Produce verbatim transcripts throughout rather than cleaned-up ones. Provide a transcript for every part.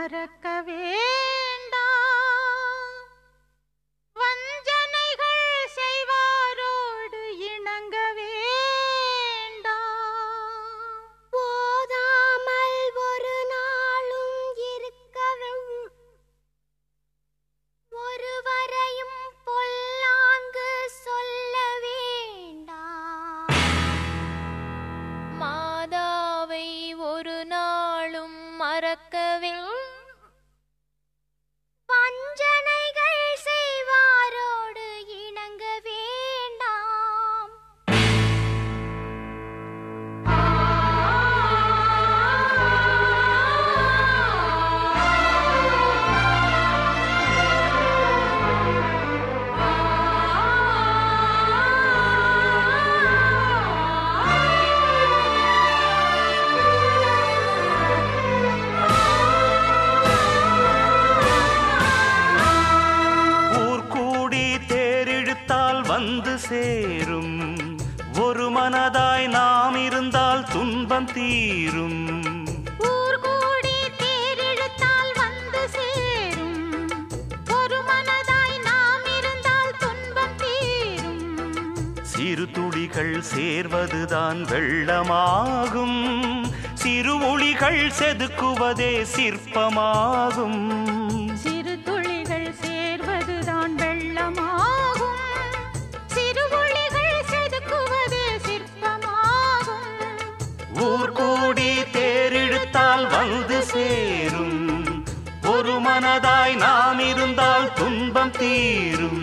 மறக்க வேண்டாம். வஞ்சனைகள் செய்வாரோடு இணங்க வேண்டாம். போதாமல் ஒரு நாளும் இருக்கவும் ஒருவரையும் பொல்லாங்கு சொல்ல வேண்டாம். மாதாவை ஒரு நாளும் மறக்கவே வஞ்சனைகள் செய்வாரோடு இணங்க வேண்டாம். வந்து சேரும் ஒரு மனதாய் நாம் இருந்தால் துன்பம் தீரும். ஊர் கூடி தேரெழுத்தால் வந்து சேரும் ஒரு மனதாய் நாம் இருந்தால் துன்பம் தீரும். சிறு துளிகள் சேர்வதுதான் வெள்ளமாகும், சிறு ஒளிகள் செதுக்குவதே சிற்பமாகும். சிறு துளிகள் சேர்வதுதான் வெள்ளமாகும், சிறு ஒளிகள் செதுக்குவதே சிற்பமாகும். ஊர் கூடி தேரிழுத்தால் வந்து சேரும் ஒரு மனதாய் நாம் இருந்தால் துன்பம் தீரும்.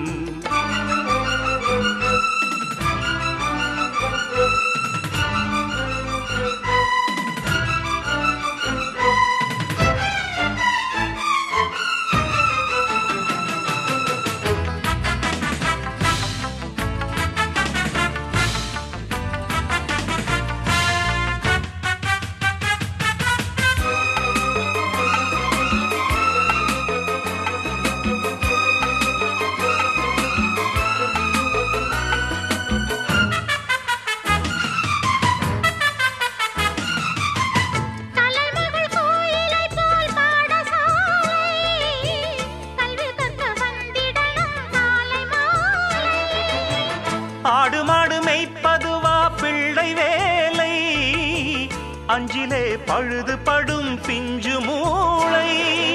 ஆடு மாடு மெய்ப்பதுவா பிள்ளை வேலை, அஞ்சிலே பழுது படும் பிஞ்சு மூளை.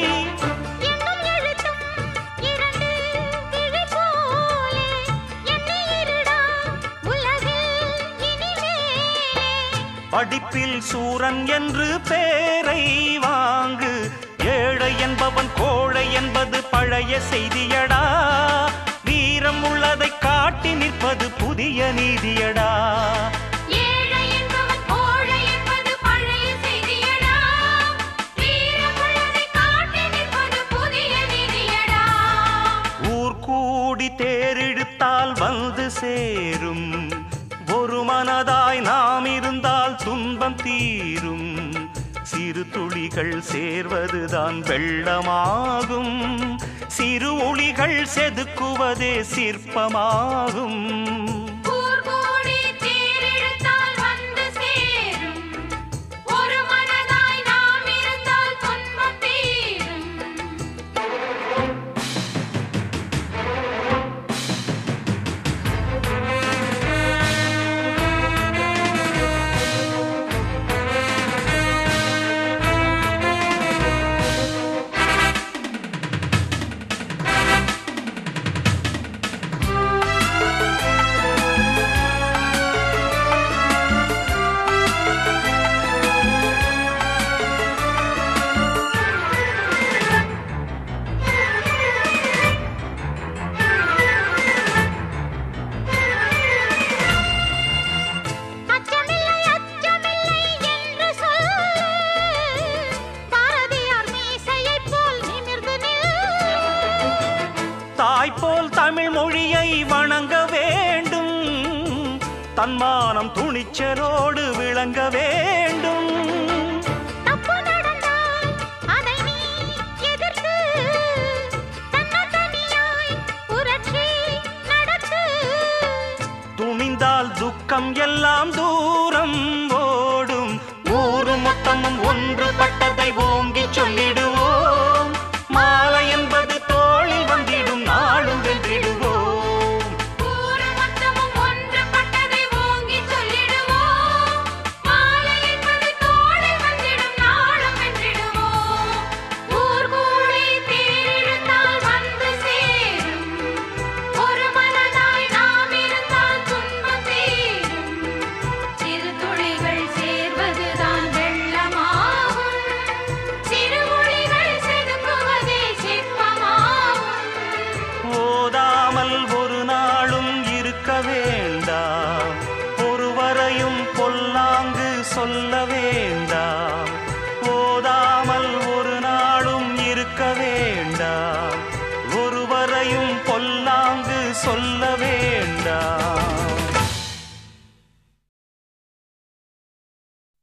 படிப்பில் சூரன் என்று பேரை வாங்கு, ஏழை என்பவன் கோழை என்பது பழைய செய்தியடா. வீரம் உள்ளதை காட்டி நிற்பது புதிய நீதியடா. ஏழை என்பவன் கோழை என்பது பழைய செய்தியடா. வீரம் உள்ளதை காட்டி நிற்பது புதிய நீதியடா. ஊர் கூடி தேரிழுத்தால் வந்து சேரும் ஒரு மனதாய் நாம் இருந்தால் துன்பம் தீரும். சிறு துளிகள் சேர்வதுதான் வெள்ளமாகும், சிறு ஒளிகள் செதுக்குவதே சிற்பமாகும். தாய்போல் தமிழ் மொழியை வணங்க வேண்டும், தன்மானம் துணிச்சலோடு விளங்க வேண்டும். துணிந்தால் துக்கம் எல்லாம் தூரம் ஓடும், ஊரு மொத்தமும் ஒன்றுபட்டதை ஓங்கி சொல்லிடுவோம். சொல்ல வேண்டாம். ஓதாமல் ஒரு நாளும் இருக்க வேண்டாம். ஒருவரையும் பொல்லாங்கு சொல்ல